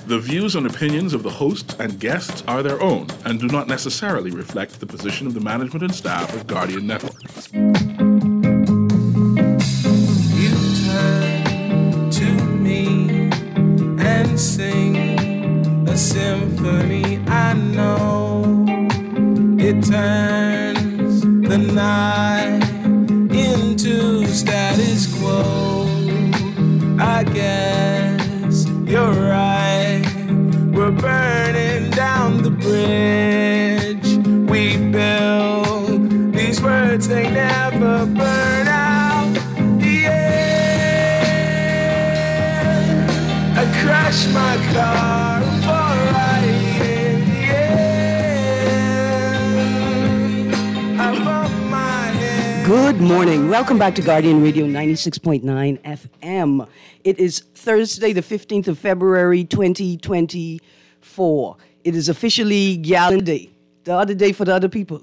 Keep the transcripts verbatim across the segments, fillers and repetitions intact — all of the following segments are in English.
The views and opinions of the host and guests are their own and do not necessarily reflect the position of the management and staff of Guardian Network. You turn to me and sing a symphony. I know it turns the night into status quo. I guess you're right. We're burning down the bridge we built. These words, they never burn out. Yeah, I crashed my car for riding. Yeah, I bumped my head. Good morning. Welcome back to Guardian Radio ninety-six point nine F M. It is Thursday, the fifteenth of February, twenty twenty-four. It is officially Gallon Day, the other day for the other people.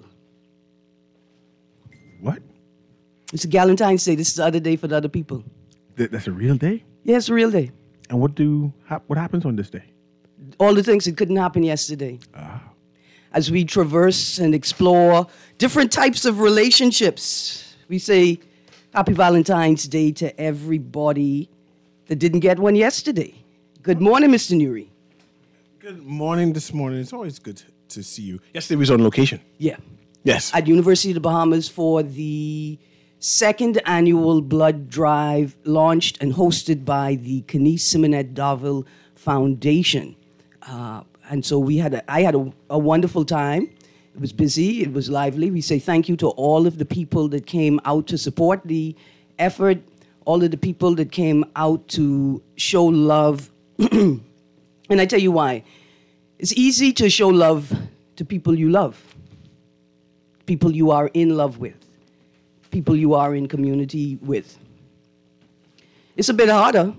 What? It's a Galentine's Day. This is the other day for the other people. Th- that's a real day? Yeah, it's a real day. And what do hap- what happens on this day? All the things that couldn't happen yesterday. As we traverse and explore different types of relationships, we say Happy Valentine's Day to everybody that didn't get one yesterday. Good morning, Mister Nuri. Good morning this morning. It's always good to see you. Yesterday we was on location. Yeah. Yes. At University of the Bahamas for the second annual blood drive launched and hosted by the Kenise Simonette Darville Foundation. Uh, and so we had a, I had a, a wonderful time. It was busy. It was lively. We say thank you to all of the people that came out to support the effort, all of the people that came out to show love. And I tell you why. It's easy to show love to people you love, people you are in love with, people you are in community with. It's a bit harder,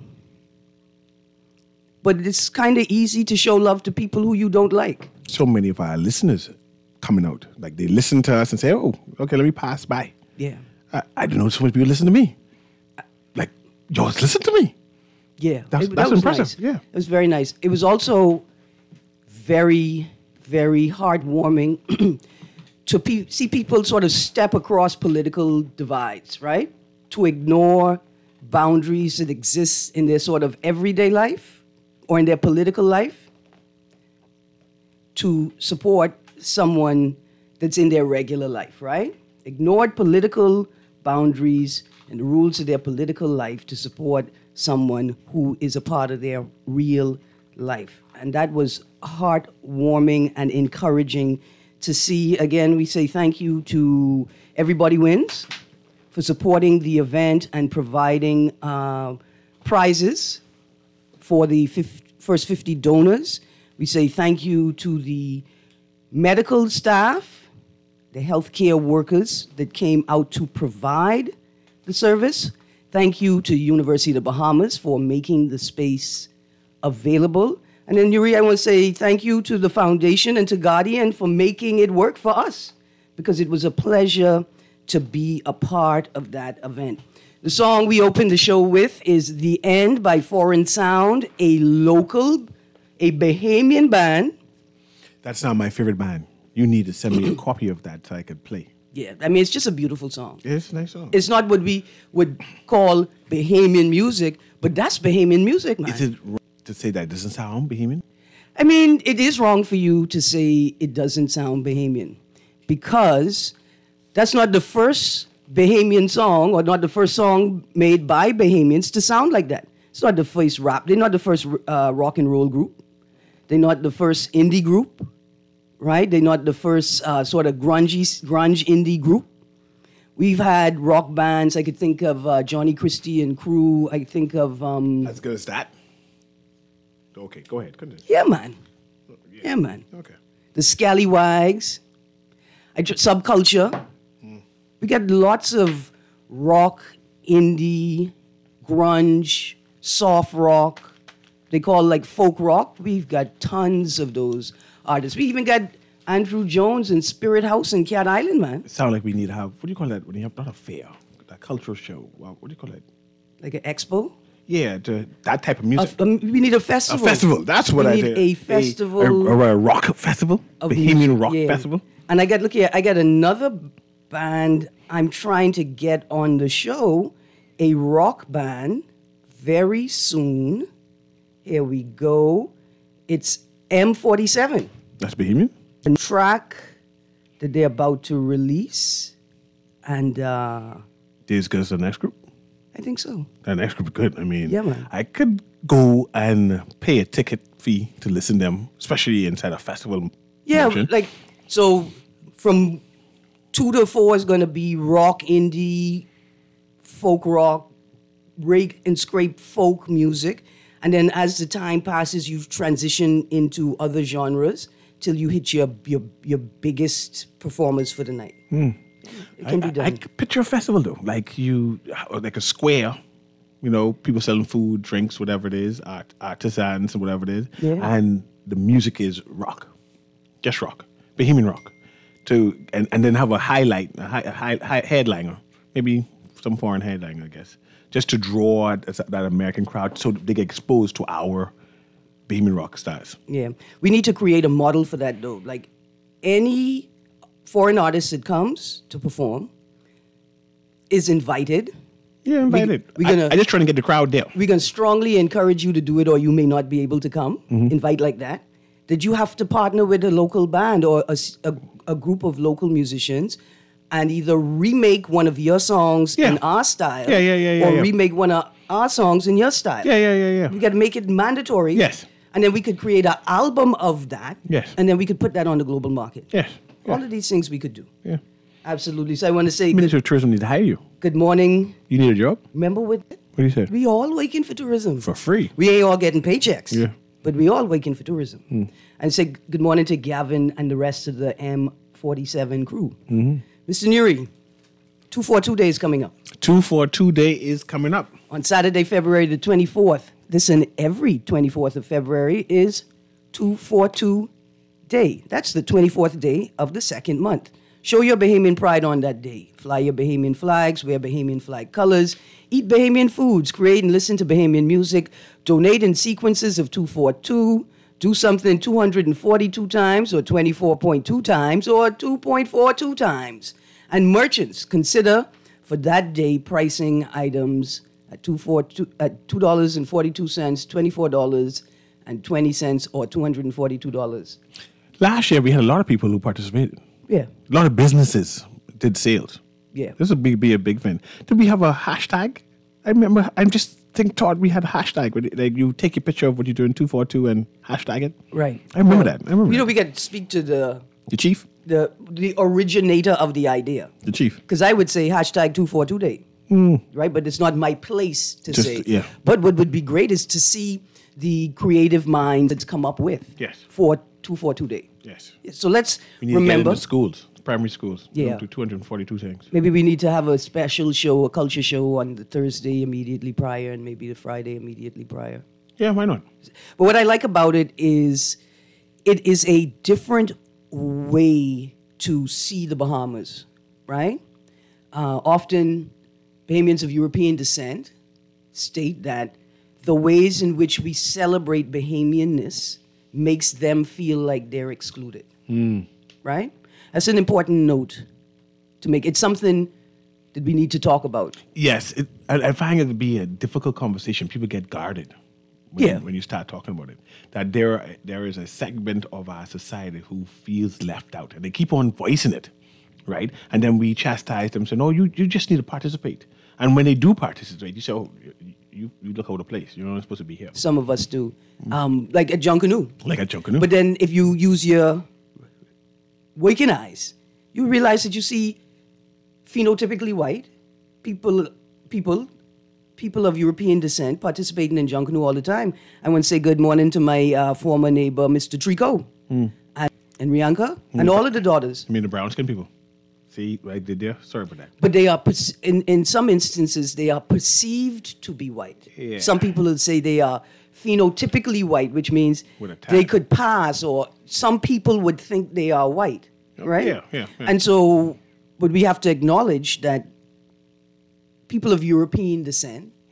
but it's kind of easy to show love to people who you don't like. So many of our listeners coming out. Like they listen to us and say, oh, okay, let me pass by. Yeah. I, I don't know so many people listen to me. Like, yours listen to me. Yeah. That's, It- that that's was impressive. nice. Yeah. It was very nice. It was also very, very heartwarming to pe- see people sort of step across political divides, right? To ignore boundaries that exist in their sort of everyday life or in their political life to support someone that's in their regular life, right? Ignored political boundaries and the rules of their political life to support someone who is a part of their real life. And that was heartwarming and encouraging to see. Again, we say thank you to Everybody Wins for supporting the event and providing uh, prizes for the fif- first fifty donors. We say thank you to the medical staff, the healthcare workers that came out to provide the service. Thank you to University of the Bahamas for making the space available. And then, Yuri, I want to say thank you to the foundation and to Guardian for making it work for us, because it was a pleasure to be a part of that event. The song we opened the show with is The End by Foreign Sound, a local, a Bahamian band. That's not my favorite band. You need to send me a copy of that so I could play. Yeah, I mean, it's just a beautiful song. It's a nice song. It's not what we would call Bahamian music, but that's Bahamian music, man. Is it wrong to say that it doesn't sound Bahamian? I mean, it is wrong for you to say it doesn't sound Bahamian, because that's not the first Bahamian song or not the first song made by Bahamians to sound like that. It's not the first rap. They're not the first uh, rock and roll group. They're not the first indie group, right? They're not the first uh, sort of grungy, grunge indie group. We've had rock bands. I could think of uh, Johnny Christie and Crew. I think of... Um, As good as that? Okay, go ahead. Continue. yeah, man. Yeah, man. Okay. The Scallywags. I ju- Subculture. We got lots of rock, indie, grunge, soft rock. They call it like folk rock. We've got tons of those artists. We even got Andrew Jones and Spirit House in Cat Island, man. It sounds like we need to have, what do you call that when you have, not a fair, a cultural show. Wow, what do you call it? Like an expo. Yeah, to, that type of A- music. um, we need a A festival. festival. That's what we I need did. a festival A, a, a rock festival. of Bohemian music, Rock yeah. Festival. And I got look here. I got another band I'm trying to get on the show, a rock band, very soon. Here we go. It's M forty-seven, That's Bohemian. a track that they're about to release, and uh, This goes to the next group. I think so. That next group is good. I mean, Yeah, man. I could go and pay a ticket fee to listen to them, especially inside a festival. Yeah, motion. like so from two to four is gonna be rock, indie, folk rock, rake and scrape folk music. And then as the time passes, you transition into other genres till you hit your your, your biggest performers for the night. It can I, be done. I, I could picture a festival though, like you, like a square. You know, people selling food, drinks, whatever it is, art, artisans, and whatever it is, Yeah. and the music is rock, just rock, Bohemian rock, to and, and then have a highlight, a, high, a high, high headliner, maybe some foreign headliner, I guess, just to draw that, that American crowd so they get exposed to our Bohemian rock stars. Yeah. We need to create a model for that though. Like any foreign artist that comes to perform is invited. Yeah, invited. we I, gonna- I just trying to get the crowd there. We can strongly encourage you to do it, or you may not be able to come. Invite like that. That you have to partner with a local band or a, s- a- a group of local musicians, and either remake one of your songs Yeah. in our style, Yeah, yeah, yeah, yeah, or yeah. remake one of our songs in your style. Yeah, yeah, yeah, yeah. We got to make it mandatory. Yes. And then we could create an album of that. Yes. And then we could put that on the global market. Yes. All of these things we could do. Yeah. Absolutely. So I want to say good, Minister of Tourism need to hire you. good morning. You need a job? Remember what? What do you say? We all working for tourism. For free. We ain't all getting paychecks. Yeah. But we all working for tourism. And say good morning to Gavin and the rest of the M forty-seven crew. Mister Nuri, two forty-two days coming up. Two for two day is coming up. On Saturday, February the twenty-fourth. Listen, every twenty-fourth of February is two forty-two day. That's the twenty-fourth day of the second month. Show your Bahamian pride on that day. Fly your Bahamian flags, wear Bahamian flag colors, eat Bahamian foods, create and listen to Bahamian music, donate in sequences of two forty-two, do something two hundred forty-two times or twenty-four point two times or two point four two times. And merchants, consider for that day pricing items at two forty-two at two dollars and forty-two cents, twenty-four dollars and twenty cents or two hundred forty-two dollars. Last year we had a lot of people who participated. Yeah. A lot of businesses did sales. Yeah. This would be, be a big thing. Did we have a hashtag? I remember, I'm just think thought we had a hashtag. Where, like you take your picture of what you're doing, two forty-two, and hashtag it. Right. I remember Well, that. I remember You know, that. we got to speak to the The chief? the the originator of the idea. The chief. Because I would say hashtag two forty-two day. Right? But it's not my place to Just- say. yeah. But what would be great is to see the creative mind that's come up with Yes. for two forty-two day. Yes. So let's We need remember. to get into schools, primary schools. Yeah. Do two hundred forty-two things. Maybe we need to have a special show, a culture show on the Thursday immediately prior and maybe the Friday immediately prior. Yeah, why not? But what I like about it is it is a different way to see the Bahamas, right? Uh, often Bahamians of European descent state that the ways in which we celebrate Bahamianness makes them feel like they're excluded, right? That's an important note to make. It's something that we need to talk about. Yes, it, I, I find it to be a difficult conversation. People get guarded when, Yeah. when you start talking about it. That there, there is a segment of our society who feels left out, and they keep on voicing it, right? And then we chastise them, saying, "No, you, you just need to participate." And when they do participate, you say, "Oh, you, you look out of place. You're not supposed to be here." Some of us do, um, like at Junkanoo. Like a Junkanoo. But then if you use your waking eyes, you realize that you see phenotypically white people, people, people of European descent participating in Junkanoo all the time. I want to say good morning to my uh, former neighbor, Mister Trico, and, and Rianka, and all of the daughters. I mean, the brown skin people. See what I did there? Sorry about that. But they are, perce- in, in some instances, they are perceived to be white. Yeah. Some people would say they are phenotypically white, which means With a they tag. could pass, or some people would think they are white, right? yeah, yeah, yeah. And so, but we have to acknowledge that people of European descent,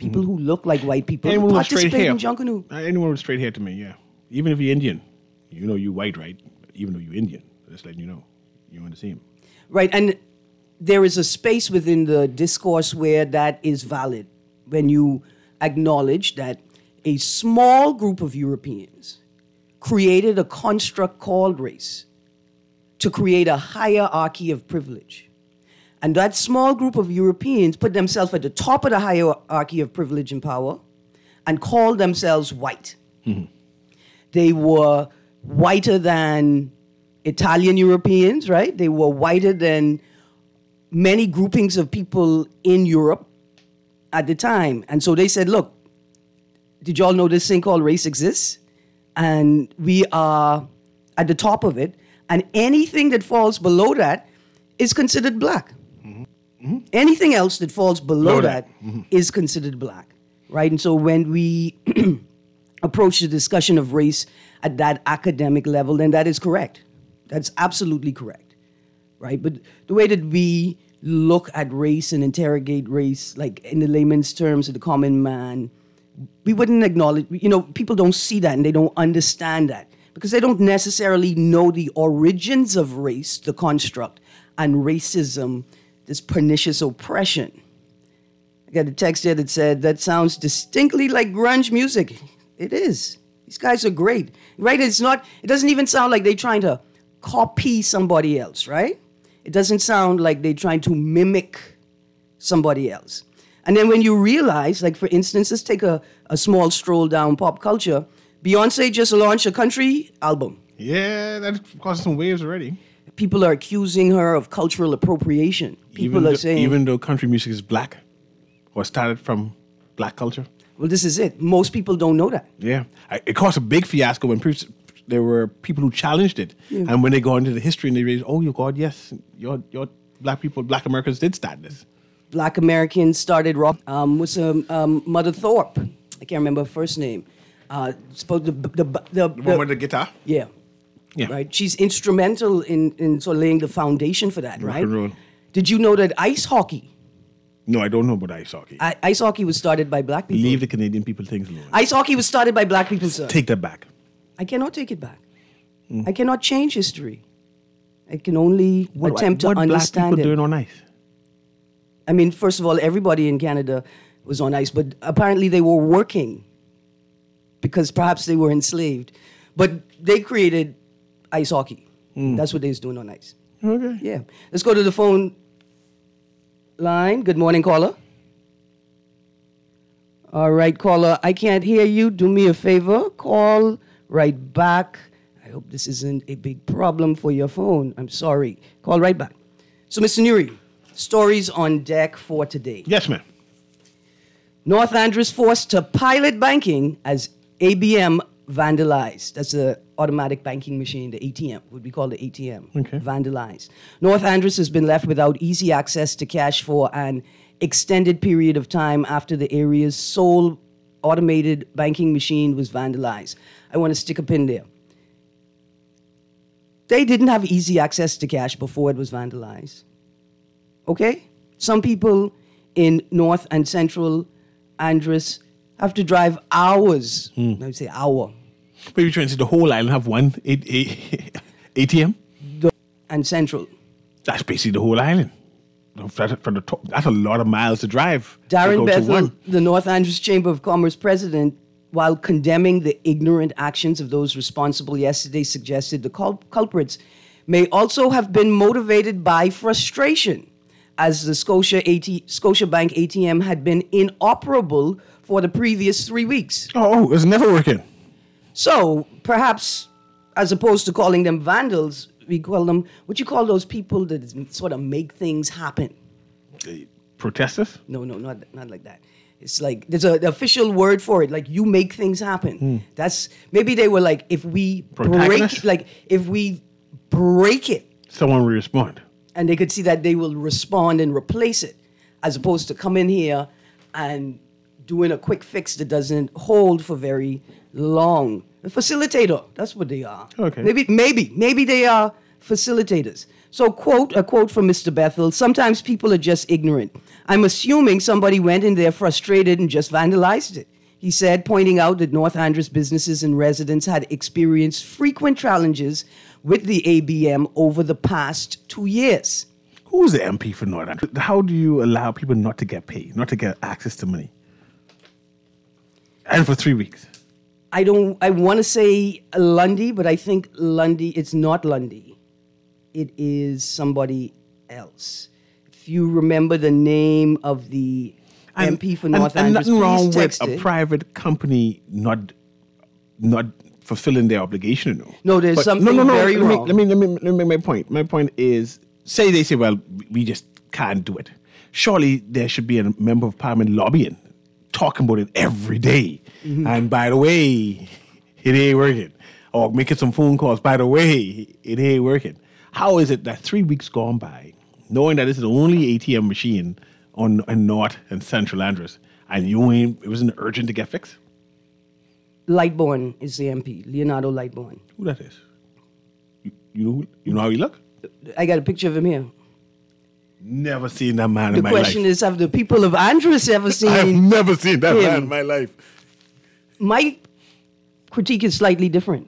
People who look like white people Anyone with straight participate hair. in Junkanoo. Uh, Anyone with straight hair to me, yeah. Even if you're Indian, you know you white, right? Even though you're Indian, just letting you know, you want to see him. Right, and there is a space within the discourse where that is valid when you acknowledge that a small group of Europeans created a construct called race to create a hierarchy of privilege. And that small group of Europeans put themselves at the top of the hierarchy of privilege and power and called themselves white. Mm-hmm. They were whiter than Italian Europeans, right? They were whiter than many groupings of people in Europe at the time. And so they said, look, did y'all know this thing called race exists? And we are at the top of it. And anything that falls below that is considered black. Mm-hmm. Anything else that falls below, Below that, that. Mm-hmm. is considered black, right? And so when we approach the discussion of race at that academic level, then that is correct. That's absolutely correct, right? But the way that we look at race and interrogate race, like in the layman's terms of the common man, we wouldn't acknowledge, you know, people don't see that and they don't understand that because they don't necessarily know the origins of race, the construct, and racism, this pernicious oppression. I got a text here that said, that sounds distinctly like grunge music. It is. These guys are great, right? It's not, it doesn't even sound like they're trying to copy somebody else, right? It doesn't sound like they're trying to mimic somebody else. And then when you realize, like for instance, let's take a, a small stroll down pop culture. Beyonce just launched a country album. Yeah, that's causing some waves already. People are accusing her of cultural appropriation. People even are though, saying, even though country music is black or started from black culture. well, this is it. Most people don't know that. Yeah, I, it caused a big fiasco when pre- there were people who challenged it, and when they go into the history and they realize, oh, your God, yes, your your black people, black Americans did start this. Black Americans started rock. Um, what's um, um, Mother Thorpe? I can't remember her first name. Uh, supposed the the the, the, The one with the guitar. yeah. Yeah. Right. She's instrumental in, in sort of laying the foundation for that, Rock right? and roll. Did you know that ice hockey, No, I don't know about ice hockey. I, ice hockey was started by black people? Leave the Canadian people things alone. Ice hockey was started by black people, sir. Take that back. I cannot take it back. I cannot change history. I can only attempt what to understand black people it. doing on ice? I mean, first of all, everybody in Canada was on ice, but apparently they were working because perhaps they were enslaved. But they created ice hockey. That's what they was doing on ice. Okay. Yeah. Let's go to the phone line. Good morning, caller. All right, caller. I can't hear you. Do me a favor. Call right back. I hope this isn't a big problem for your phone. I'm sorry. Call right back. So, Mister Nuri, stories on deck for today. Yes, ma'am. North Andros forced to pilot banking as A B M vandalized. That's the automatic banking machine, the A T M, what we call the A T M. Okay. Vandalized. North Andros has been left without easy access to cash for an extended period of time after the area's sole automated banking machine was vandalized. I want to stick a pin there. They didn't have easy access to cash before it was vandalized. Okay? Some people in North and Central Andros have to drive hours. I would say hour. But you're trying to say the whole island have one a- a- A T M? And Central. That's basically the whole island. From from the top, that's a lot of miles to drive. to Darren go to Bethel, one. the North Andros Chamber of Commerce president, while condemning the ignorant actions of those responsible yesterday, suggested the cul- culprits may also have been motivated by frustration, as the Scotia AT- Scotiabank A T M had been inoperable for the previous three weeks. Oh, oh, it's never working. So perhaps, as opposed to calling them vandals, we call them, what you call those people that sort of make things happen? Protesters? No, no, not not like that. It's like there's a the official word for it. Like you make things happen. That's maybe they were like if we break, Protagonists? like if we break it, Someone will respond. and they could see that they will respond and replace it, as opposed to come in here and doing a quick fix that doesn't hold for very long. A facilitator, that's what they are. Okay. Maybe, maybe, maybe they are facilitators. So, quote, a quote from Mister Bethel, sometimes people are just ignorant. I'm assuming somebody went in there frustrated and just vandalized it. He said, pointing out that North Andros businesses and residents had experienced frequent challenges with the A B M over the past two years. Who's the M P for North Andros? How do you allow people not to get paid, not to get access to money? And for three weeks. I don't, I want to say Lundy, but I think Lundy, it's not Lundy. It is somebody else. If you remember the name of the And, M P for and, North and Andros, nothing wrong please with text a it. private company not not fulfilling their obligation. No, No, there's But- something no, no, no, very let me, wrong. Let me, let me let me make my point. My point is, say they say, well, we just can't do it. Surely there should be a member of parliament lobbying, talking about it every day. Mm-hmm. And by the way, it ain't working. Or making some phone calls. By the way, it ain't working. How is it that three weeks gone by, knowing that this is the only A T M machine on in North and Central Andros, and you ain't, it wasn't urgent to get fixed? Lightbourne is the M P, Leonardo Lightbourne. Who that is? You, you know who, you know how he look? I got a picture of him here. Never seen that man The in my question life. is, have the people of Andros ever I've seen? never seen that him. man in my life. My critique is slightly different.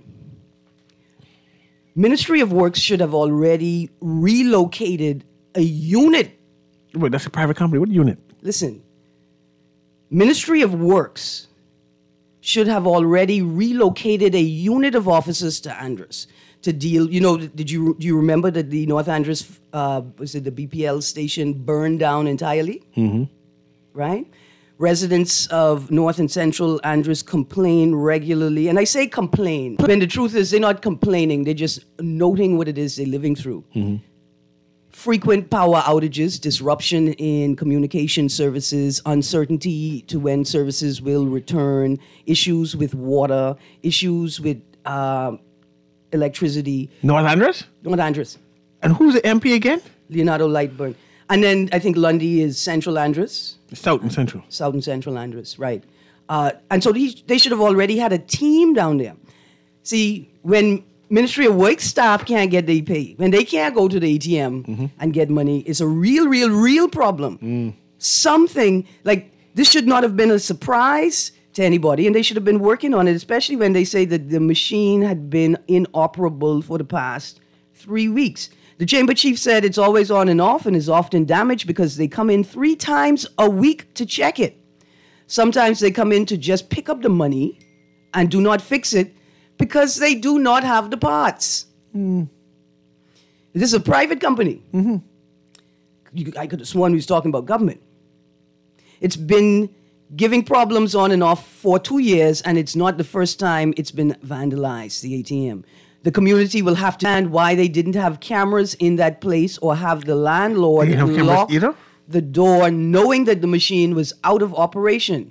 Ministry of Works should have already relocated a unit. Wait, that's a private company. What unit? Listen, Ministry of Works should have already relocated a unit of officers to Andros to deal. You know, did you do you remember that the North Andros, uh, was it the B P L station burned down entirely? Mm-hmm. Right? Residents of North and Central Andros complain regularly. And I say complain, when the truth is they're not complaining. They're just noting what it is they're living through. Mm-hmm. Frequent power outages, disruption in communication services, uncertainty to when services will return, issues with water, issues with uh, electricity. North Andros? North Andros, And who's the M P again? Leonardo Lightbourne. And then I think Lundy is Central Andros. South and Central. South and Central Andros, right. Uh, and so these, they should have already had a team down there. See, when Ministry of Work staff can't get their pay, when they can't go to the A T M mm-hmm. and get money, it's a real, real, real problem. Mm. Something, like, this should not have been a surprise to anybody, and they should have been working on it, especially when they say that the machine had been inoperable for the past three weeks. The chamber chief said it's always on and off and is often damaged because they come in three times a week to check it. Sometimes they come in to just pick up the money and do not fix it because they do not have the parts. Mm. This is a private company. Mm-hmm. You, I could have sworn we was talking about government. It's been giving problems on and off for two years, and it's not the first time it's been vandalized, the A T M. The community will have to understand why they didn't have cameras in that place or have the landlord They didn't have cameras lock either? the door knowing that the machine was out of operation.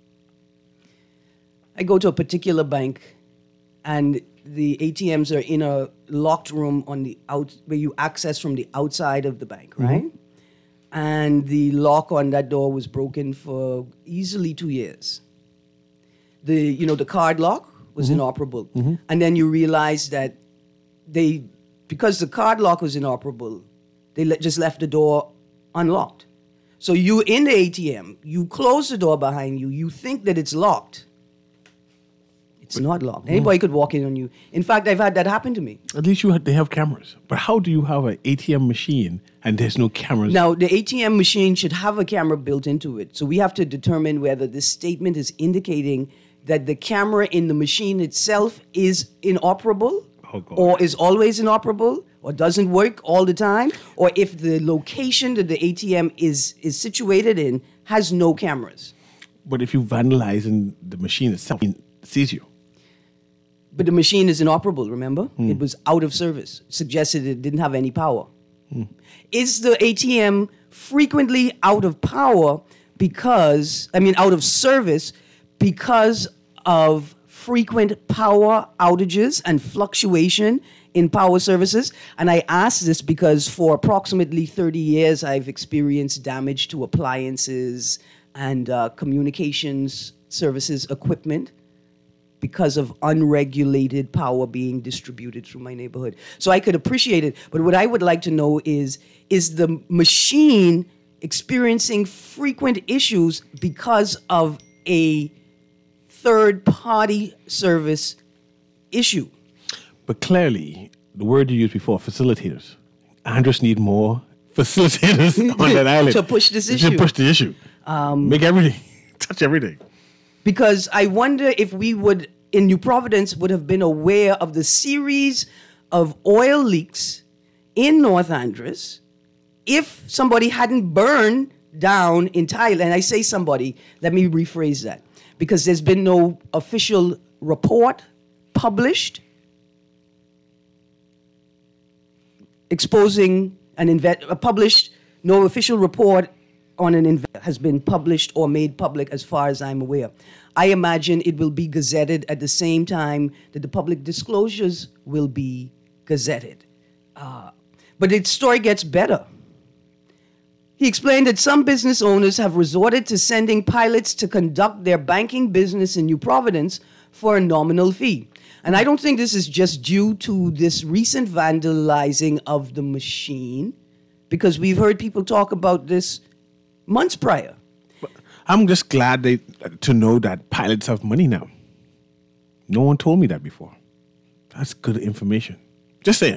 I go to a particular bank and the A T Ms are in a locked room on the out where you access from the outside of the bank, right? Mm-hmm. And the lock on that door was broken for easily two years. The you know the card lock was mm-hmm. inoperable, mm-hmm. and then you realize that they because the card lock was inoperable, they le- just left the door unlocked. So you in the A T M, you close the door behind you, you think that it's locked. It's not locked. Anybody could walk in on you. In fact, I've had that happen to me. At least you had, they have cameras. But how do you have an A T M machine and there's no cameras? Now, the A T M machine should have a camera built into it. So we have to determine whether this statement is indicating that the camera in the machine itself is inoperable Oh, God. or is always inoperable or doesn't work all the time, or if the location that the A T M is, is situated in has no cameras. But if you vandalize in the machine itself, it sees you. But the machine is inoperable, remember? Mm. It was out of service. Suggested it didn't have any power. Mm. Is the A T M frequently out of power because, I mean, out of service because of frequent power outages and fluctuation in power services? And I ask this because for approximately thirty years, I've experienced damage to appliances and uh, communications services equipment because of unregulated power being distributed through my neighborhood. So I could appreciate it. But what I would like to know is, is the machine experiencing frequent issues because of a third-party service issue? But clearly, the word you used before, facilitators. Andros need more facilitators on that island. To push this issue. To push the issue. Um, Make everything, touch everything. Because I wonder if we would, in New Providence, would have been aware of the series of oil leaks in North Andros if somebody hadn't burned down in Thailand. I say somebody, let me rephrase that. Because there's been no official report published exposing an inve- uh, published, no official report on an inve- has been published or made public as far as I'm aware. I imagine it will be gazetted at the same time that the public disclosures will be gazetted. Uh, but its story gets better. He explained that some business owners have resorted to sending pilots to conduct their banking business in New Providence for a nominal fee. And I don't think this is just due to this recent vandalizing of the machine, because we've heard people talk about this months prior. I'm just glad they, to know that pilots have money now. No one told me that before. That's good information. Just saying.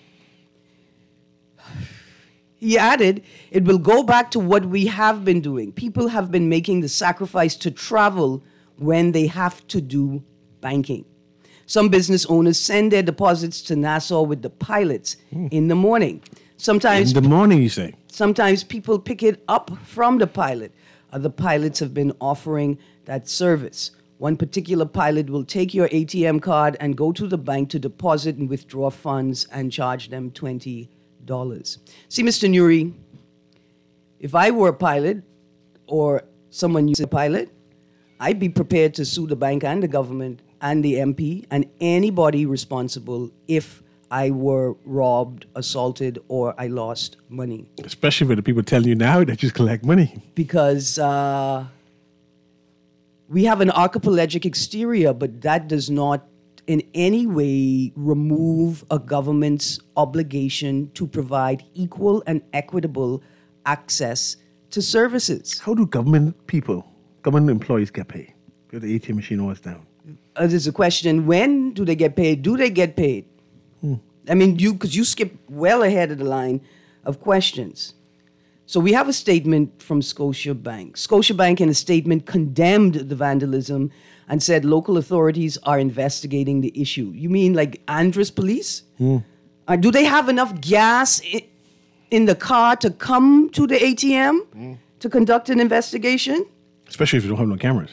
He added, it will go back to what we have been doing. People have been making the sacrifice to travel when they have to do banking. Some business owners send their deposits to Nassau with the pilots mm. in the morning. Sometimes in the morning, you say? Sometimes people pick it up from the pilot. Other pilots have been offering that service. One particular pilot will take your A T M card and go to the bank to deposit and withdraw funds and charge them twenty dollars. See, Mister Nuri, if I were a pilot or someone using a pilot, I'd be prepared to sue the bank and the government and the M P and anybody responsible if I were robbed, assaulted, or I lost money. Especially for the people telling you now that you collect money. Because uh, we have an archipelagic exterior, but that does not in any way remove a government's obligation to provide equal and equitable access to services. How do government people, government employees get paid if the A T M machine was down? Uh, there's a question, when do they get paid? Do they get paid? Hmm. I mean, you because you skip well ahead of the line of questions. So we have a statement from Scotiabank. Scotiabank in a statement condemned the vandalism and said local authorities are investigating the issue. You mean like Andros Police? Hmm. Uh, do they have enough gas I- in the car to come to the A T M hmm. to conduct an investigation? Especially if you don't have no cameras.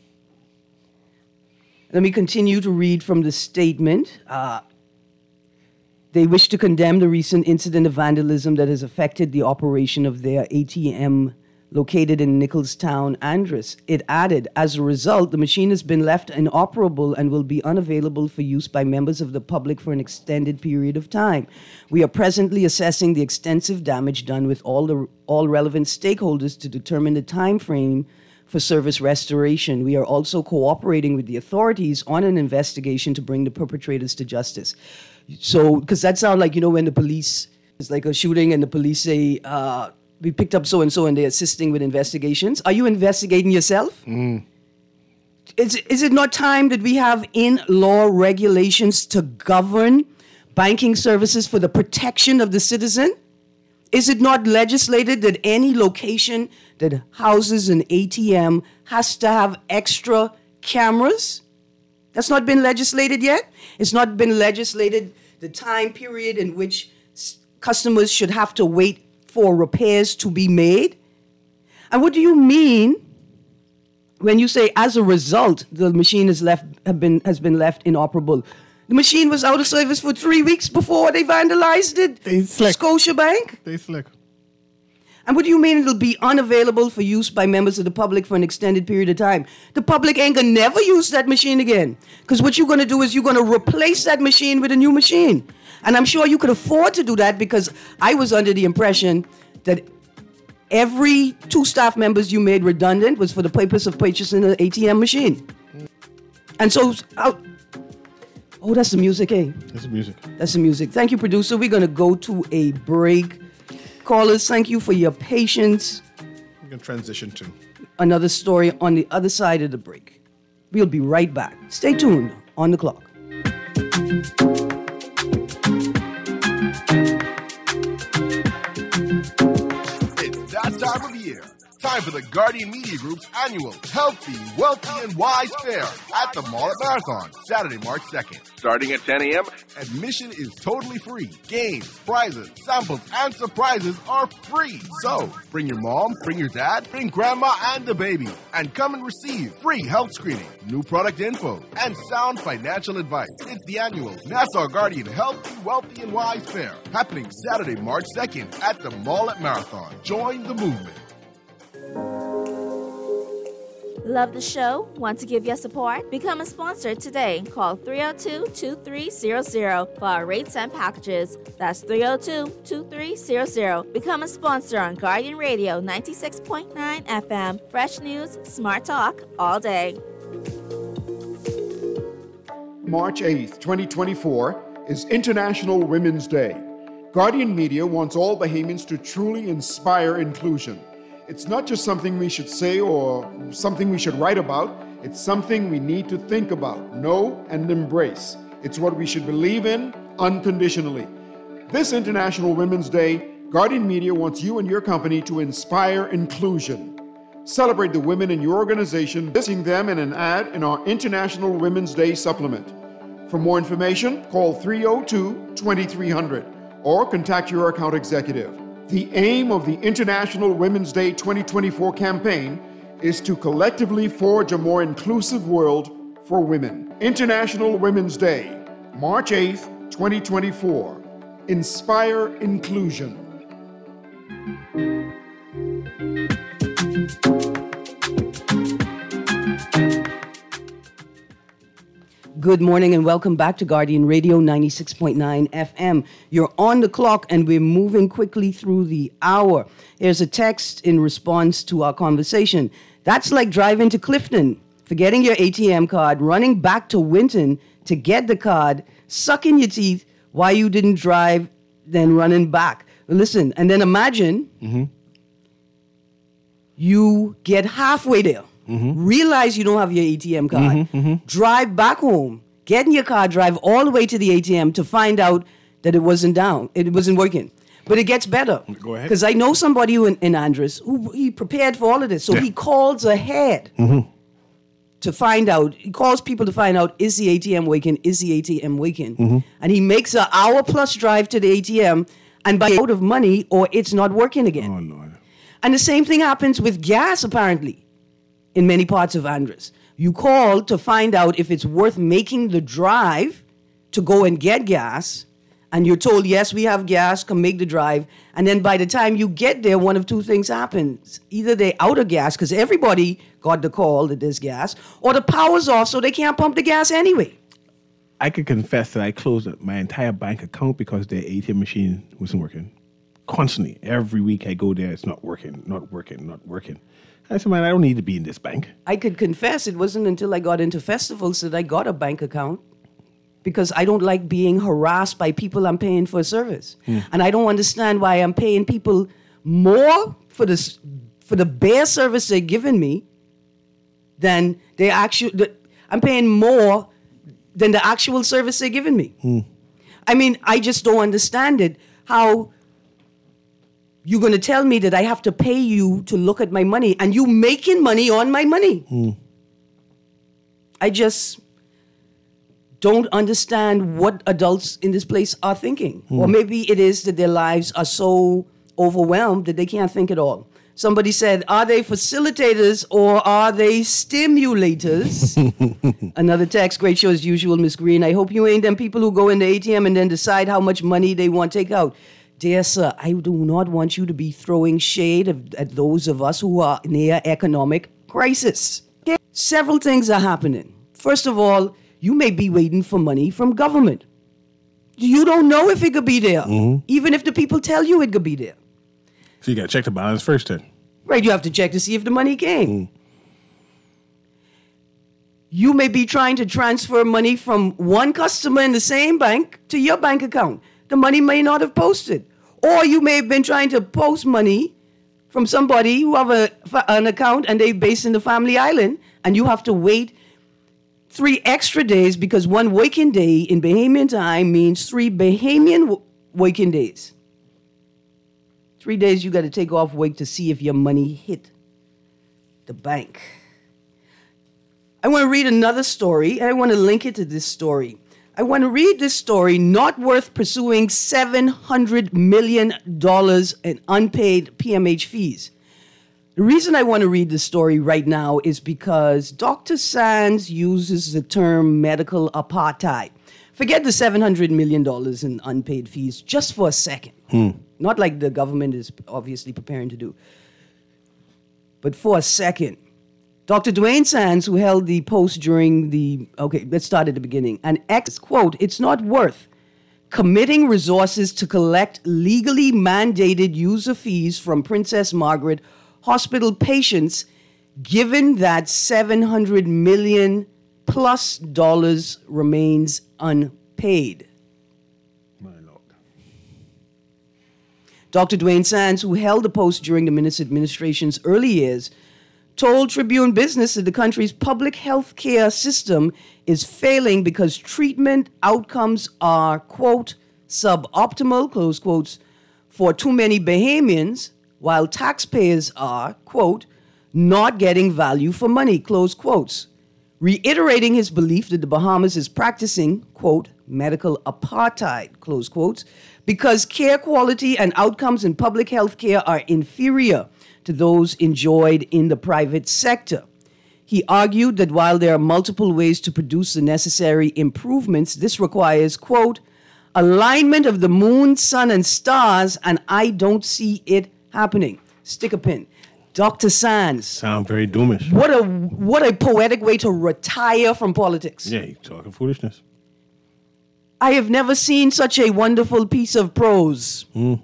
Let me continue to read from the statement. Uh, they wish to condemn the recent incident of vandalism that has affected the operation of their A T M located in Nicholstown, Andros. It added, as a result, the machine has been left inoperable and will be unavailable for use by members of the public for an extended period of time. We are presently assessing the extensive damage done with all the all relevant stakeholders to determine the time frame for service restoration. We are also cooperating with the authorities on an investigation to bring the perpetrators to justice. So, because that sounds like, you know, when the police, it's like a shooting and the police say, uh, we picked up so-and-so and they're assisting with investigations. Are you investigating yourself? Mm. Is, is it not time that we have in-law regulations to govern banking services for the protection of the citizen? Is it not legislated that any location that houses an A T M has to have extra cameras? That's not been legislated yet. It's not been legislated the time period in which s- customers should have to wait for repairs to be made. And what do you mean when you say, as a result, the machine is left have been has been left inoperable? The machine was out of service for three weeks before they vandalized it. They slick. Scotiabank. They slick. And what do you mean it'll be unavailable for use by members of the public for an extended period of time? The public ain't gonna never use that machine again. Because what you're gonna do is you're gonna replace that machine with a new machine. And I'm sure you could afford to do that, because I was under the impression that every two staff members you made redundant was for the purpose of purchasing an A T M machine. And so, uh, oh, that's the music, eh? That's the music. That's the music. Thank you, producer. We're going to go to a break. Callers, thank you for your patience. We can transition to Another story on the other side of the break. We'll be right back. Stay tuned on the clock. It's that time of year. Time for the Guardian Media Group's annual Healthy, Wealthy, and Wise Fair at the Mall at Marathon, Saturday, March second. Starting at ten a.m., admission is totally free. Games, prizes, samples, and surprises are free. So, bring your mom, bring your dad, bring grandma and the baby, and come and receive free health screening, new product info, and sound financial advice. It's the annual Nassau Guardian Healthy, Wealthy, and Wise Fair, happening Saturday, March second at the Mall at Marathon. Join the movement. Love the show? Want to give your support? Become a sponsor today. Call three oh two, two three zero zero for our rates and packages. That's three oh two, two three zero zero. Become a sponsor on Guardian Radio ninety-six point nine F M. Fresh news, smart talk, all day. March eighth, twenty twenty-four is International Women's Day. Guardian Media wants all Bahamians to truly inspire inclusion. It's not just something we should say or something we should write about. It's something we need to think about, know, and embrace. It's what we should believe in unconditionally. This International Women's Day, Guardian Media wants you and your company to inspire inclusion. Celebrate the women in your organization, listing them in an ad in our International Women's Day supplement. For more information, call three oh two, two three hundred or contact your account executive. The aim of the International Women's Day twenty twenty-four campaign is to collectively forge a more inclusive world for women. International Women's Day, March eighth, twenty twenty-four. Inspire inclusion. Good morning and welcome back to Guardian Radio ninety-six point nine F M. You're on the clock and we're moving quickly through the hour. Here's a text in response to our conversation. That's like driving to Clifton, forgetting your A T M card, running back to Winton to get the card, sucking your teeth while you didn't drive, then running back. Listen, and then imagine mm-hmm. you get halfway there. Mm-hmm. Realize you don't have your A T M card. Mm-hmm, mm-hmm. Drive back home. Get in your car. Drive all the way to the A T M to find out that it wasn't down. It wasn't working. But it gets better. Go ahead. Because I know somebody in, in Andres who he prepared for all of this. So yeah. he calls ahead mm-hmm. to find out. He calls people to find out, is the A T M working? Is the A T M working? Mm-hmm. And he makes an hour plus drive to the A T M and buy out of money or it's not working again. Oh, Lord. And the same thing happens with gas, apparently. In many parts of Andres. You call to find out if it's worth making the drive to go and get gas, and you're told, yes, we have gas, come make the drive, and then by the time you get there, one of two things happens. Either they're out of gas, because everybody got the call that there's gas, or the power's off, so they can't pump the gas anyway. I could confess that I closed my entire bank account because their A T M machine wasn't working. Constantly. Every week I go there, it's not working, not working, not working. I said, man, I don't need to be in this bank. I could confess it wasn't until I got into festivals that I got a bank account because I don't like being harassed by people I'm paying for a service. Mm. And I don't understand why I'm paying people more for this, for the bare service they're giving me than they actually, the, I'm paying more than the actual service they're giving me. Mm. I mean, I just don't understand it, how you're going to tell me that I have to pay you to look at my money, and you making money on my money. Hmm. I just don't understand what adults in this place are thinking. Hmm. Or maybe it is that their lives are so overwhelmed that they can't think at all. Somebody said, are they facilitators or are they stimulators? Another text, great show as usual, Miss Green. I hope you ain't them people who go in the A T M and then decide how much money they want to take out. Dear sir, I do not want you to be throwing shade of, at those of us who are near economic crisis. Okay? Several things are happening. First of all, you may be waiting for money from government. You don't know if it could be there, mm-hmm. even if the people tell you it could be there. So you got to check the balance first then. Right, you have to check to see if the money came. Mm. You may be trying to transfer money from one customer in the same bank to your bank account. The money may not have posted. Or you may have been trying to post money from somebody who have a, an account and they're based in the family island, and you have to wait three extra days because one working day in Bahamian time means three Bahamian w- working days. Three days you got to take off work to see if your money hit the bank. I want to read another story, and I want to link it to this story. I want to read this story, not worth pursuing seven hundred million dollars in unpaid P M H fees. The reason I want to read this story right now is because Doctor Sands uses the term medical apartheid. Forget the seven hundred million dollars in unpaid fees just for a second. Hmm. Not like the government is obviously preparing to do. But for a second, Doctor Dwayne Sands, who held the post during the, okay, let's start at the beginning. An ex, quote, "It's not worth committing resources to collect legally mandated user fees from Princess Margaret Hospital patients, given that seven hundred million plus dollars remains unpaid." My Lord. Doctor Dwayne Sands, who held the post during the Minister administration's early years, told Tribune Business that the country's public health care system is failing because treatment outcomes are, quote, suboptimal, close quotes, for too many Bahamians, while taxpayers are, quote, not getting value for money, close quotes, reiterating his belief that the Bahamas is practicing, quote, medical apartheid, close quotes, because care quality and outcomes in public health care are inferior to those enjoyed in the private sector. He argued that while there are multiple ways to produce the necessary improvements, this requires, quote, alignment of the moon, sun, and stars, and I don't see it happening. Stick a pin. Doctor Sands. Sound very doomish. What a what a poetic way to retire from politics. Yeah, you're talking foolishness. I have never seen such a wonderful piece of prose. Mm.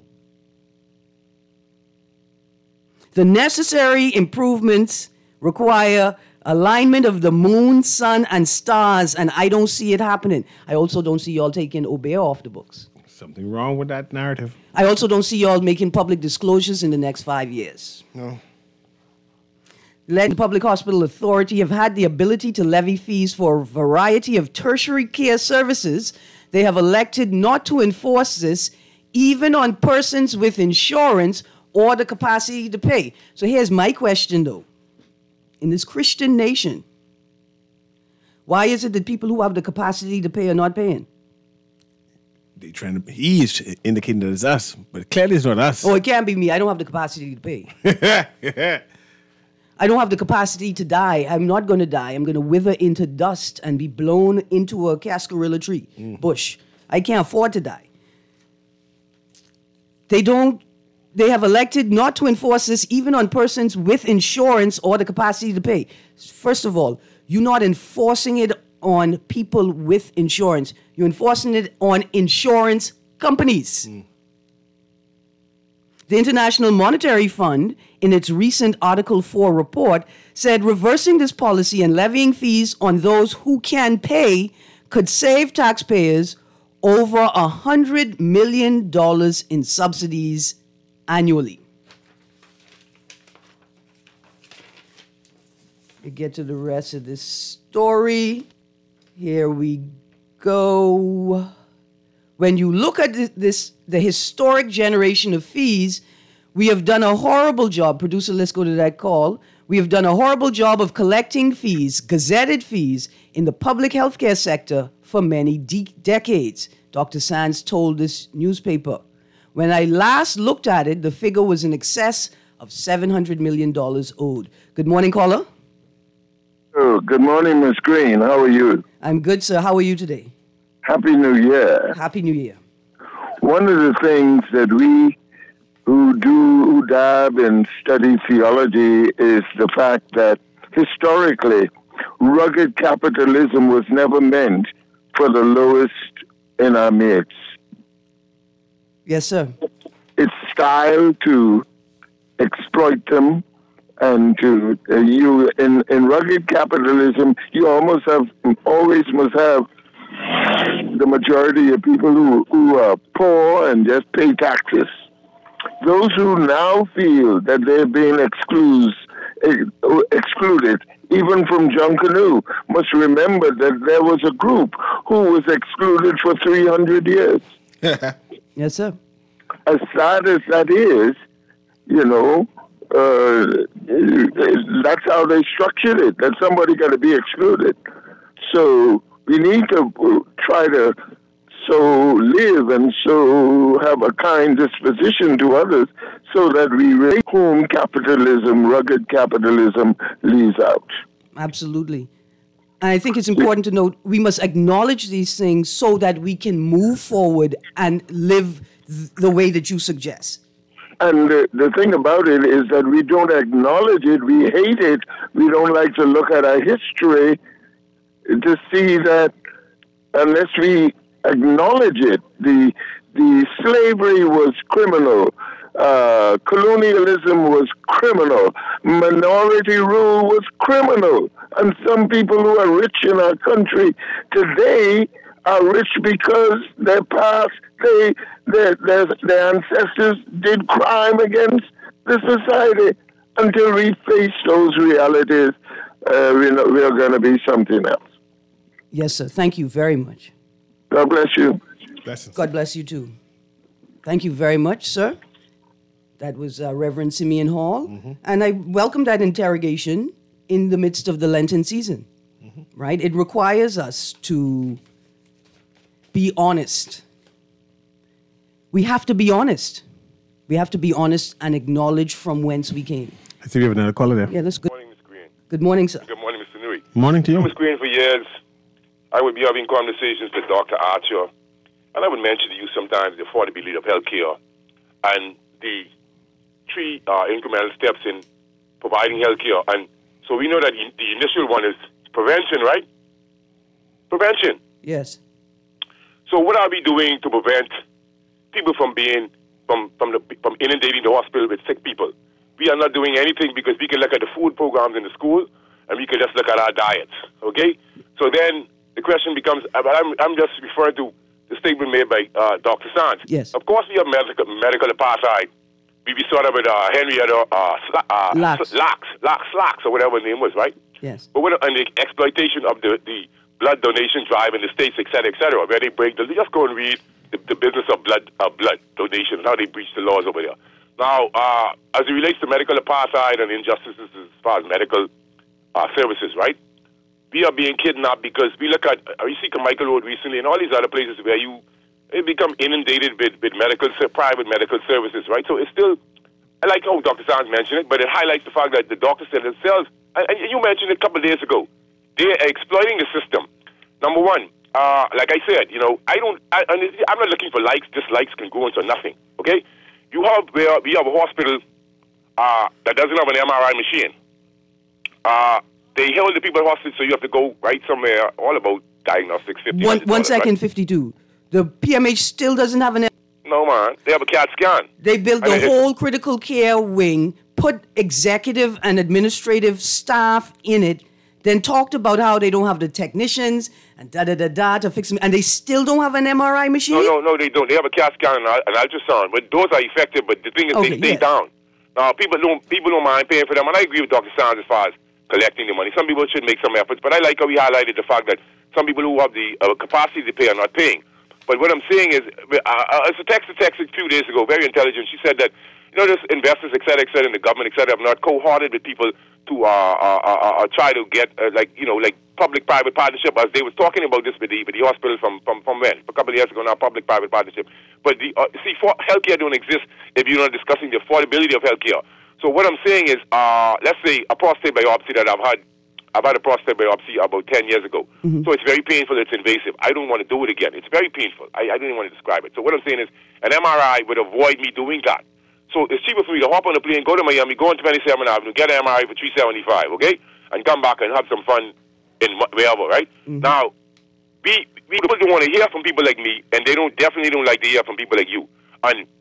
The necessary improvements require alignment of the moon, sun, and stars, and I don't see it happening. I also don't see y'all taking Obeah off the books. Something wrong with that narrative. I also don't see y'all making public disclosures in the next five years. No. Let the Public Hospital Authority have had the ability to levy fees for a variety of tertiary care services. They have elected not to enforce this, even on persons with insurance or the capacity to pay. So here's my question, though. In this Christian nation, why is it that people who have the capacity to pay are not paying? They trying to. He is indicating that it's us, but clearly it's not us. Oh, it can't be me. I don't have the capacity to pay. I don't have the capacity to die. I'm not going to die. I'm going to wither into dust and be blown into a cascarilla tree mm. bush. I can't afford to die. They don't. They have elected not to enforce this even on persons with insurance or the capacity to pay. First of all, you're not enforcing it on people with insurance. You're enforcing it on insurance companies. Mm. The International Monetary Fund, in its recent Article four report, said reversing this policy and levying fees on those who can pay could save taxpayers over one hundred million dollars in subsidies annually. We get to the rest of this story. Here we go. When you look at this, this, the historic generation of fees, we have done a horrible job. Producer, let's go to that call. We have done a horrible job of collecting fees, gazetted fees, in the public healthcare sector for many de- decades, Doctor Sands told this newspaper. When I last looked at it, the figure was in excess of seven hundred million dollars owed. Good morning, caller. Oh, good morning, Miss Green. How are you? I'm good, sir. How are you today? Happy New Year. Happy New Year. One of the things that we who do, who dab and study theology is the fact that historically, rugged capitalism was never meant for the lowest in our midst. Yes, sir. It's style to exploit them And to uh, you in, in rugged capitalism, you almost have always must have the majority of people who, who are poor and just pay taxes. Those who now feel that they're being excluded, excluded, even from John Canoe, must remember that there was a group who was excluded for three hundred years. Yes, sir. As sad as that is, you know, uh, that's how they structured it, that somebody got to be excluded. So we need to try to so live and so have a kind disposition to others so that we rate whom capitalism, rugged capitalism, leaves out. Absolutely. And I think it's important to note we must acknowledge these things so that we can move forward and live th- the way that you suggest. And the, the thing about it is that we don't acknowledge it, we hate it, we don't like to look at our history to see that unless we acknowledge it, the the slavery was criminal, uh, colonialism was criminal, minority rule was criminal, and some people who are rich in our country today are rich because their past, they, their, their, their ancestors did crime against the society. Until we face those realities, uh, we know, we are going to be something else. Yes, sir. Thank you very much. God bless you. Blessings. God bless you too. Thank you very much, sir. That was uh, Reverend Simeon Hall. Mm-hmm. And I welcome that interrogation in the midst of the Lenten season, mm-hmm. right? It requires us to be honest. We have to be honest. We have to be honest and acknowledge from whence we came. I see we have another caller there. Yeah, that's good. Good morning, Miz Green. Good morning, sir. Good morning, Mister Newey. Morning to you. Miz Green, for years, I would be having conversations with Doctor Archer, and I would mention to you sometimes the affordability of healthcare and the three uh, incremental steps in providing healthcare. And so we know that the initial one is prevention, right? Prevention. Yes. So what are we doing to prevent people from being from from the from inundating the hospital with sick people? We are not doing anything because we can look at the food programs in the school and we can just look at our diets. Okay. So then the question becomes: I'm I'm just referring to the statement made by uh, Doctor Sands. Yes. Of course, we have medical medical apartheid. We we started with uh, Henrietta uh, Sla- uh, Lacks. Lacks, Lacks, Slacks, or whatever her name was, right? Yes. But when, and the exploitation of the, the blood donation drive in the states, et cetera, et cetera, where they break the, just go and read the, the business of blood uh, blood donation, how they breach the laws over there. Now, uh, as it relates to medical apartheid and injustices as far as medical uh, services, right? We are being kidnapped because we look at, uh, you see Michael Road recently and all these other places where you it become inundated with, with medical, private medical services, right? So it's still, I like how Doctor Sands mentioned it, but it highlights the fact that the doctors themselves, and, and you mentioned it a couple of days ago, they're exploiting the system. Number one, uh, like I said, you know, I don't, I, I'm not looking for likes. Dislikes can go into nothing, okay? You have, where we have a hospital uh, that doesn't have an M R I machine. Uh, they hold the people in hospital, so you have to go right somewhere, all about diagnostics, fifty One, one second, right? fifty-two. The P M H still doesn't have an... No, man. They have a CAT scan. They built And the it- whole critical care wing, put executive and administrative staff in it, then talked about how they don't have the technicians and da-da-da-da to fix them, and they still don't have an M R I machine? No, no, no, they don't. They have a CAT scan and al- an ultrasound, but those are effective. But the thing is, Okay, they stay yes. down. Now, people don't people don't mind paying for them, and I agree with Doctor Sands as far as collecting the money. Some people should make some efforts, but I like how he highlighted the fact that some people who have the uh, capacity to pay are not paying. But what I'm saying is, uh, uh, as a text to text a few days ago, very intelligent. She said that, you know, there's investors, et cetera, et cetera, in the government, et cetera, have not cohorted with people to uh, uh, uh, uh, try to get, uh, like, you know, like public-private partnership, as they was talking about this with the, with the hospital from, from, from when? A couple of years ago now, public-private partnership. But, the uh, see, for, healthcare don't exist if you're not discussing the affordability of healthcare. So what I'm saying is, uh, let's say a prostate biopsy that I've had, I've had a prostate biopsy about ten years ago. Mm-hmm. So it's very painful, it's invasive. I don't want to do it again. It's very painful. I, I don't even want to describe it. So what I'm saying is, an M R I would avoid me doing that. So it's cheaper for me to hop on a plane, go to Miami, go on twenty-seventh Avenue, get an M R I for three seventy-five, okay? And come back and have some fun in wherever, right? Mm-hmm. Now, we, we people don't want to hear from people like me, and they don't definitely don't like to hear from people like you. And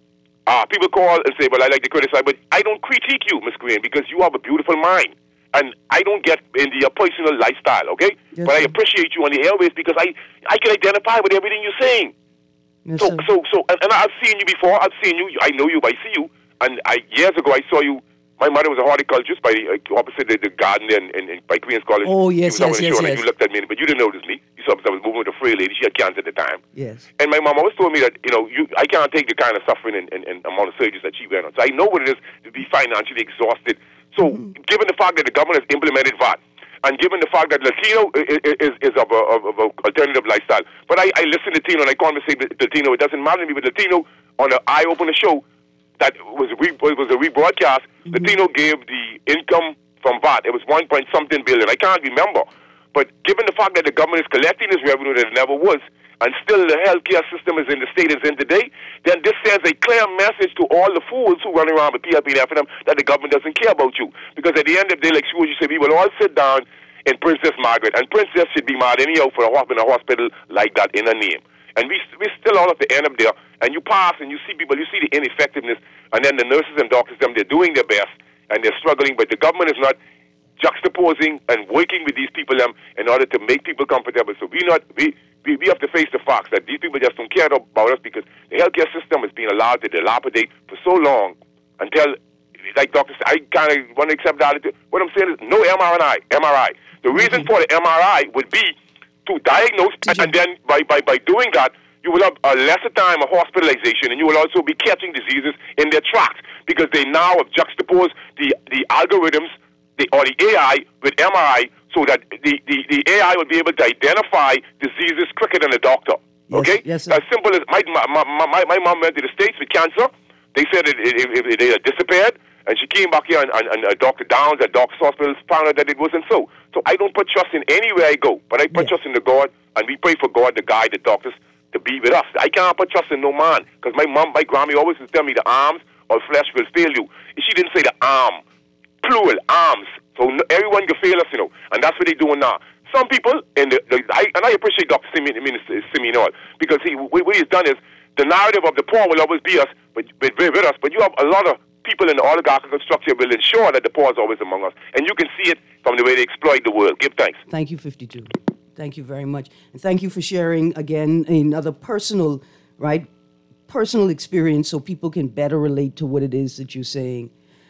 Uh, people call and say, well, I like to criticize, but I don't critique you, Miss Green, because you have a beautiful mind. And I don't get into your personal lifestyle, okay? Yes, but I sir. appreciate you on the airways because I, I can identify with everything you're saying. Yes, so, sir. so, so, and, and I've seen you before. I've seen you. I know you. I see you. And I, years ago, I saw you. My mother was a horticulturist by uh, opposite the, the garden in, in, in by Queens College. Oh, yes, She was yes, on the yes, show, and yes. you looked at me, but you didn't notice me. You saw I was moving with a frail lady. She had cancer at the time. Yes. And my mom always told me that, you know, you, I can't take the kind of suffering and, and, and amount of surgeries that she went on. So I know what it is to be financially exhausted. So Mm-hmm. given the fact that the government has implemented V A T, and given the fact that Latino is, is, is of a of, of a alternative lifestyle, but I, I listen to Latino and I conversate with Latino. It doesn't matter to me, but Latino on an Eye Opener show that was a re, was a rebroadcast, mm-hmm. Latino gave the income from V A T. It was one point something billion. I can't remember. But given the fact that the government is collecting this revenue that it never was, and still the healthcare system is in the state it's in today, then this sends a clear message to all the fools who run around with P L P and F N M that the government doesn't care about you. Because at the end of the day, like you said, we will all sit down in Princess Margaret, and Princess should be mad anyhow for a hospital, a hospital like that in her name. And we we still all have to end up there. And you pass and you see people, you see the ineffectiveness, and then the nurses and doctors, them, they're doing their best, and they're struggling, but the government is not juxtaposing and working with these people um, in order to make people comfortable. So we not we, we we have to face the facts that these people just don't care about us because the healthcare system has been allowed to dilapidate for so long until, like Doctor said, I kind of want to accept that. What I'm saying is no M R I. M R I. The reason for the M R I would be to diagnose, and then by, by, by doing that, you will have a lesser time of hospitalization, and you will also be catching diseases in their tracks because they now have juxtaposed the, the algorithms the, or the A I with M R I so that the, the, the A I will be able to identify diseases quicker than a doctor. Yes, Okay? yes, sir. As simple as my, my, my, my mom went to the States with cancer. They said it, it, it, it, it had disappeared. And she came back here, and, and, and uh, Doctor Downs at Doctor's Hospital found out that it wasn't so. So I don't put trust in anywhere I go, but I put Yeah. trust in the God, and we pray for God to guide the doctors to be with us. I can't put trust in no man, because my mom, my grandma always used to tell me the arms or flesh will fail you. She didn't say the arm, plural, arms. So no, everyone can fail us, you know, and that's what they're doing now. Some people, in the, the I, and I appreciate Doctor Simeon, Minister Simeon Oil, because he, what what he's done is, the narrative of the poor will always be us, but with, with us, but you have a lot of people in the oligarchical structure will ensure that the poor is always among us. And you can see it from the way they exploit the world. Give thanks. Thank you, fifty-two. Thank you very much. And thank you for sharing, again, another personal, right, personal experience so people can better relate to what it is that you're saying.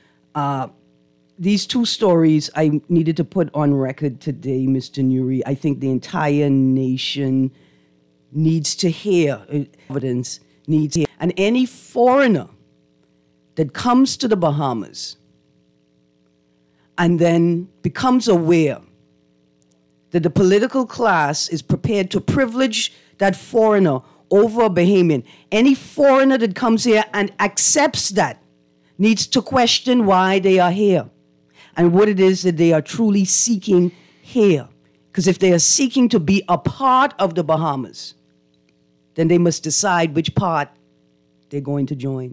Uh, these two stories I needed to put on record today, Mister Nuri. I think the entire nation needs to hear uh, evidence, needs to hear. And any foreigner that comes to the Bahamas and then becomes aware that the political class is prepared to privilege that foreigner over a Bahamian. Any foreigner that comes here and accepts that needs to question why they are here and what it is that they are truly seeking here. Because if they are seeking to be a part of the Bahamas, then they must decide which part they're going to join.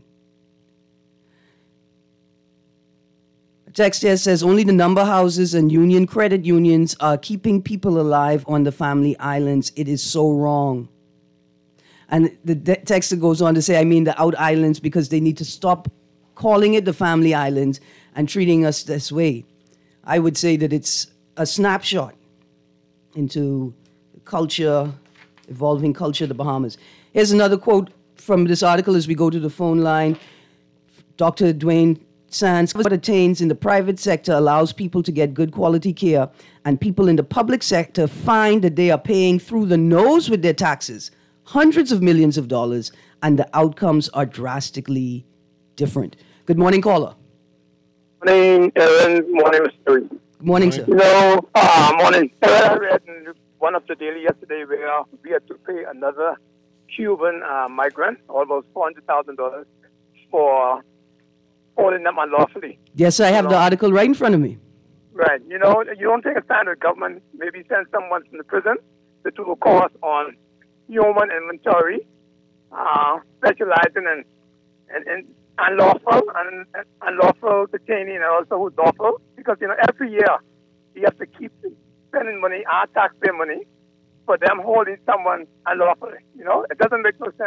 Text here says only the number houses and union credit unions are keeping people alive on the family islands. It is so wrong. And the de- texter goes on to say, I mean the out islands, because they need to stop calling it the family islands and treating us this way. I would say that it's a snapshot into culture, evolving culture of the Bahamas. Here's another quote from this article as we go to the phone line. Doctor Dwayne Sands, what attains in the private sector allows people to get good quality care, and people in the public sector find that they are paying through the nose with their taxes, hundreds of millions of dollars, and the outcomes are drastically different. Good morning, caller. Morning, Aaron. Morning, Mister Good morning, sir. You know, uh, morning. Aaron, I read in one of the daily yesterday where we had to pay another Cuban uh, migrant almost four hundred thousand dollars for holding them unlawfully. Yes, I have you the know? article right in front of me. Right. You know, you don't take a stand with government, maybe send someone from the prison to do a course on human inventory, uh, specializing in, in, in unlawful and unlawful detaining and also who's lawful. Because, you know, every year you have to keep spending money, our taxpayer money, for them holding someone unlawfully. You know, it doesn't make no sense.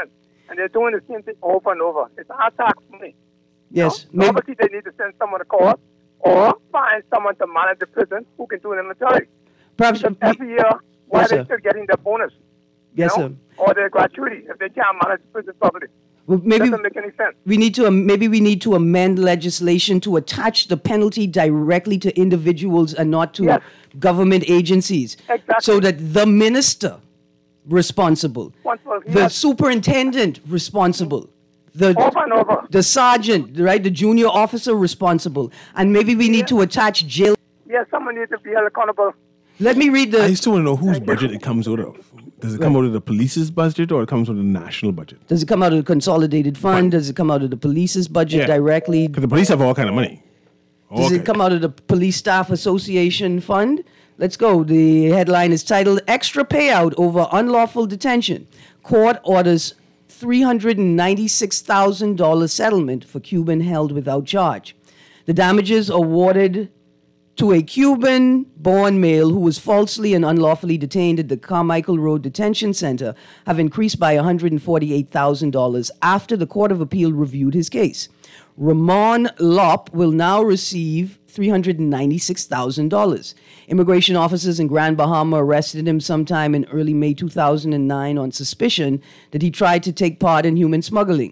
and they're doing the same thing over and over. It's our tax money. Yes. You know? Obviously, they need to send someone to court or find someone to manage the prison who can do an inventory. Perhaps because every year, why yes, are they sir. still getting their bonus? Yes, you know? sir. Or their gratuity if they can't manage the prison properly. Well, maybe doesn't make any sense. we need to um, maybe we need to amend legislation to attach the penalty directly to individuals and not to Yes. government agencies, Exactly. so that the minister responsible, Responsible, the yes. superintendent responsible, the Over and over. the sergeant, right, the junior officer responsible, and maybe we need to attach jail. Yes, someone needs to be held accountable. Let me read the. I still want to know whose budget it comes out of. Does it come out of the police's budget or it comes out of the national budget? Does it come out of the consolidated fund? Does it come out of the police's budget Yeah. directly? Because the police have all kind of money. Does Okay. it come out of the Police Staff Association Fund? Let's go. The headline is titled Extra Payout Over Unlawful Detention. Court orders three hundred ninety-six thousand dollars settlement for Cuban held without charge. The damages awarded to a Cuban-born male who was falsely and unlawfully detained at the Carmichael Road Detention Center have increased by one hundred forty-eight thousand dollars after the Court of Appeal reviewed his case. Ramon Lop will now receive three hundred ninety-six thousand dollars. Immigration officers in Grand Bahama arrested him sometime in early May two thousand nine on suspicion that he tried to take part in human smuggling.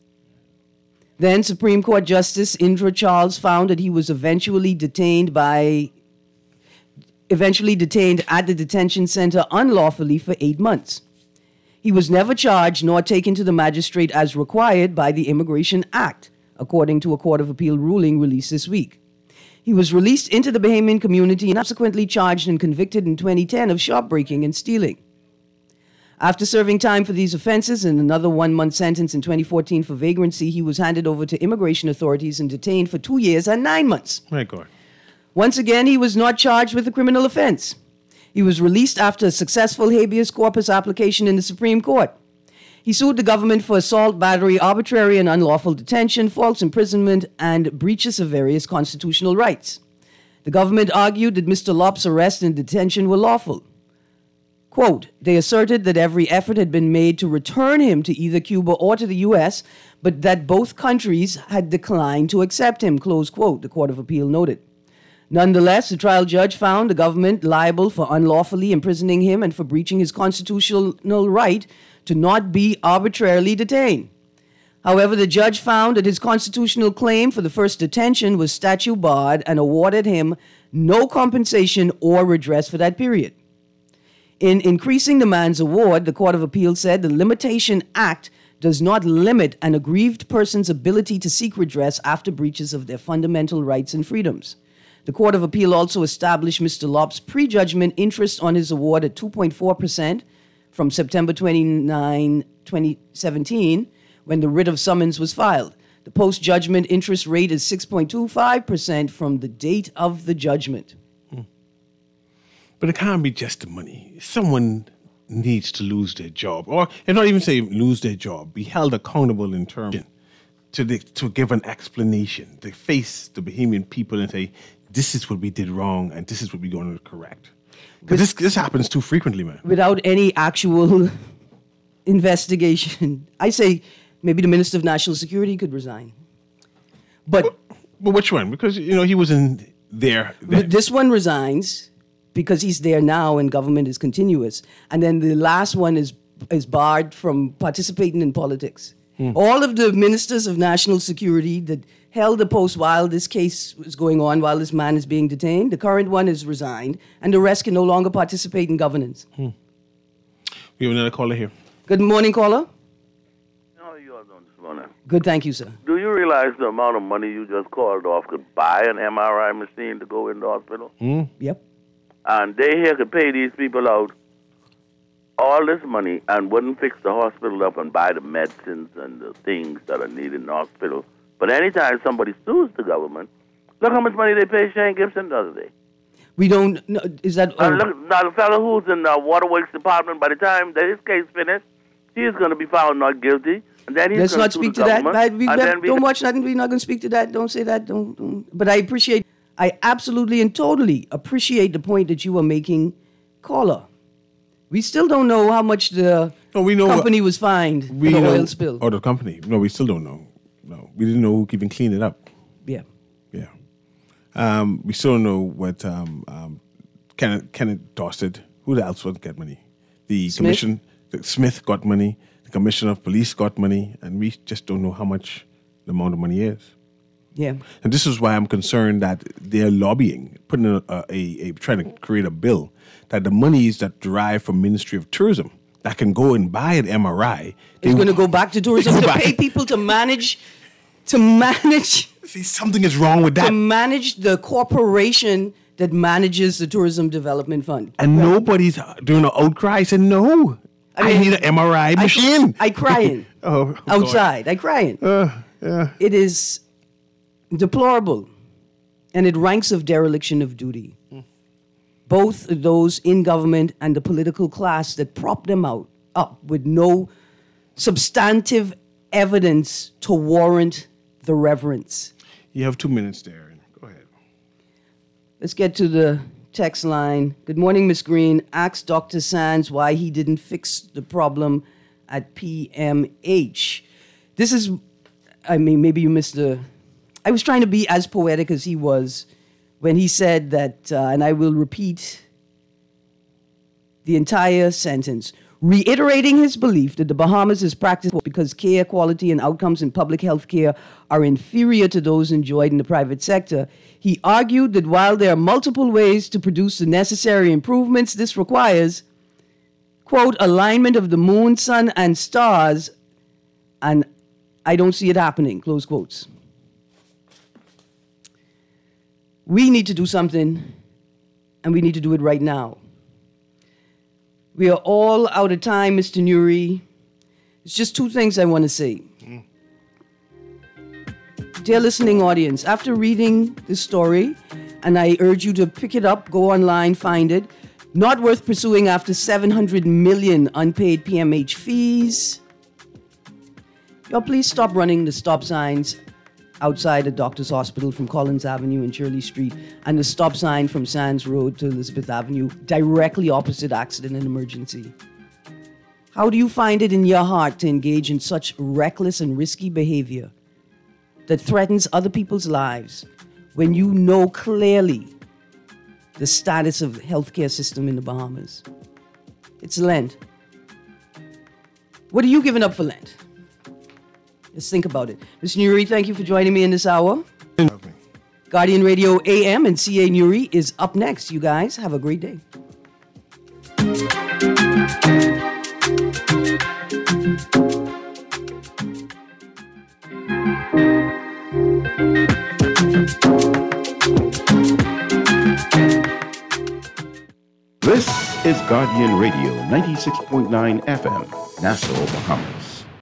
Then Supreme Court Justice Indra Charles found that he was eventually detained by eventually detained at the detention center unlawfully for eight months. He was never charged nor taken to the magistrate as required by the Immigration Act, according to a Court of Appeal ruling released this week. He was released into the Bahamian community and subsequently charged and convicted in twenty ten of shopbreaking and stealing. After serving time for these offenses and another one-month sentence in twenty fourteen for vagrancy, he was handed over to immigration authorities and detained for two years and nine months. My God. Once again, he was not charged with a criminal offense. He was released after a successful habeas corpus application in the Supreme Court. He sued the government for assault, battery, arbitrary and unlawful detention, false imprisonment, and breaches of various constitutional rights. The government argued that Mister Lop's arrest and detention were lawful. Quote, they asserted that every effort had been made to return him to either Cuba or to the U S, but that both countries had declined to accept him, close quote, the Court of Appeal noted. Nonetheless, the trial judge found the government liable for unlawfully imprisoning him and for breaching his constitutional right to not be arbitrarily detained. However, the judge found that his constitutional claim for the first detention was statute barred and awarded him no compensation or redress for that period. In increasing the man's award, the Court of Appeal said the Limitation Act does not limit an aggrieved person's ability to seek redress after breaches of their fundamental rights and freedoms. The Court of Appeal also established Mister Lop's prejudgment interest on his award at two point four percent from September twenty-ninth, twenty seventeen, when the writ of summons was filed. The post-judgment interest rate is six point two five percent from the date of the judgment. But it can't be just the money. Someone needs to lose their job, or and not even say lose their job, be held accountable in terms to the, to give an explanation, to face the Bahamian people and say, this is what we did wrong and this is what we're going to correct. Because this this happens too frequently, man. Without any actual investigation, I say maybe the Minister of National Security could resign. But But, but which one? Because you know he wasn't there. then. Th- This one resigns because he's there now and government is continuous. And then the last one is is barred from participating in politics. All of the ministers of national security that held the post while this case was going on, while this man is being detained, the current one is resigned, and the rest can no longer participate in governance. We have another caller here. Good morning, caller. How are you all doing this morning? Good, thank you, sir. Do you realize the amount of money you just called off could buy an M R I machine to go in the hospital? Yep. And they here could pay these people out all this money and wouldn't fix the hospital up and buy the medicines and the things that are needed in the hospital. But anytime somebody sues the government, look how much money they pay Shane Gibson the other day. We don't know, is that... And look, now the fellow who's in the Waterworks Department, by the time that his case finished, he is going to be found not guilty. And then he's Let's going not to speak sue to the that. government, I, we, and that- then we- don't watch nothing. We're not going to speak to that. Don't say that. Don't, don't. But I appreciate, I absolutely and totally appreciate the point that you are making, caller. We still don't know how much the No, we know company was fined for we the know, oil spill. Or the company. No, we still don't know. No, we didn't know who could even clean it up. Yeah. Yeah. Um, we still don't know what um, um, Kenneth, Kenneth Dorset, who else would get money? The Smith? commission, the Smith got money, the commissioner of police got money, and we just don't know how much the amount of money is. Yeah. And this is why I'm concerned that they're lobbying, putting a, a, a trying to create a bill that the monies that derive from Ministry of Tourism that can go and buy an M R I. It's going to go back to tourism Go to back. pay people to manage, to manage. See, something is wrong with that. To manage the corporation that manages the Tourism Development Fund. And nobody's doing an outcry saying, no, I, I mean, need an M R I I- machine. I crying. oh, Outside. I crying. Uh, yeah. It is deplorable. And it ranks of dereliction of duty. Both those in government and the political class that prop them out up with no substantive evidence to warrant the reverence. You have two minutes there. Go ahead. Let's get to the text line. Good morning, Miss Green. Ask Doctor Sands why he didn't fix the problem at P M H. This is, I mean, maybe you missed the... I was trying to be as poetic as he was when he said that, uh, and I will repeat the entire sentence, reiterating his belief that the Bahamas is practiced because care, quality, and outcomes in public health care are inferior to those enjoyed in the private sector. He argued that while there are multiple ways to produce the necessary improvements this requires, quote, alignment of the moon, sun, and stars, and I don't see it happening, close quotes. We need to do something, and we need to do it right now. We are all out of time, Mister Nuri. It's just two things I want to say. Mm. Dear listening audience, after reading this story, and I urge you to pick it up, go online, find it, not worth pursuing after seven hundred million unpaid P M H fees. Y'all, please stop running the stop signs outside a doctor's hospital from Collins Avenue and Shirley Street, and the stop sign from Sands Road to Elizabeth Avenue, directly opposite accident and emergency. How do you find it in your heart to engage in such reckless and risky behavior that threatens other people's lives when you know clearly the status of the healthcare system in the Bahamas? It's Lent. What are you giving up for Lent? Let's think about it. Mister Nuri, thank you for joining me in this hour. Okay. Guardian Radio A M and C A Nuri is up next. You guys have a great day. This is Guardian Radio ninety-six point nine F M, Nassau, Bahamas.